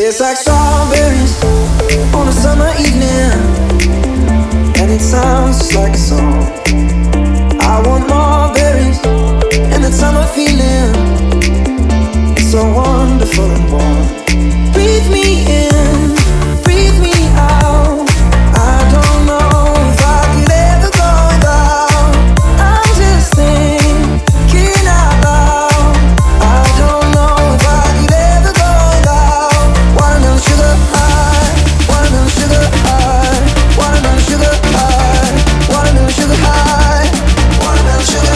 Tastes like strawberries on a summer evening, and it sounds just like a song. I want more berries and that summer feeling. It's so wonderful and warm. Breathe me in, breathe me out. I don't know if I could ever go without. I'm just thinking out loud. I don't know if I could ever go without. Watermelon sugar high, watermelon sugar high, watermelon sugar high, watermelon sugar high, watermelon sugar.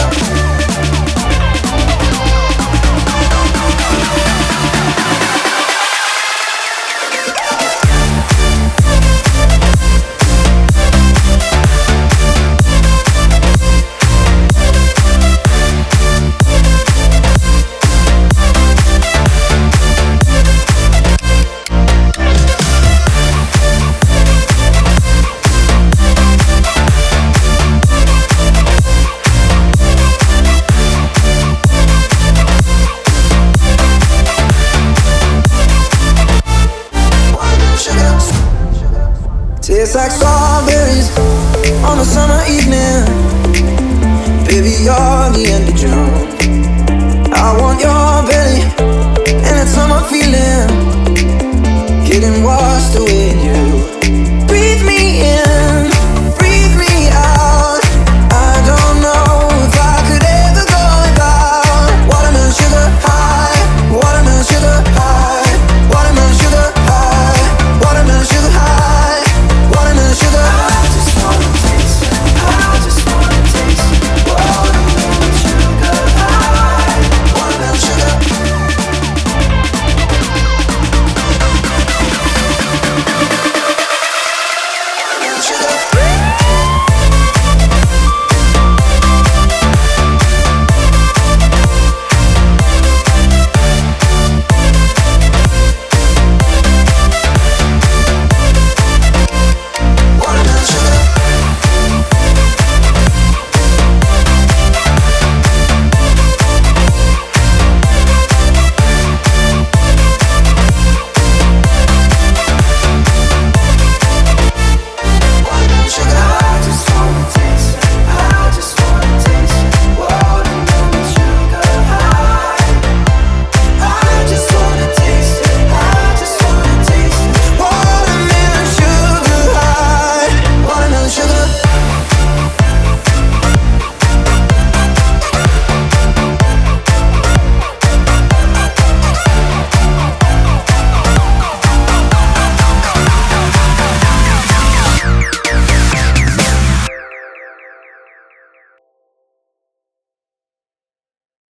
Tastes like strawberries on a summer evening. Baby, you're the end of June. I want your belly and that summer feeling, getting washed away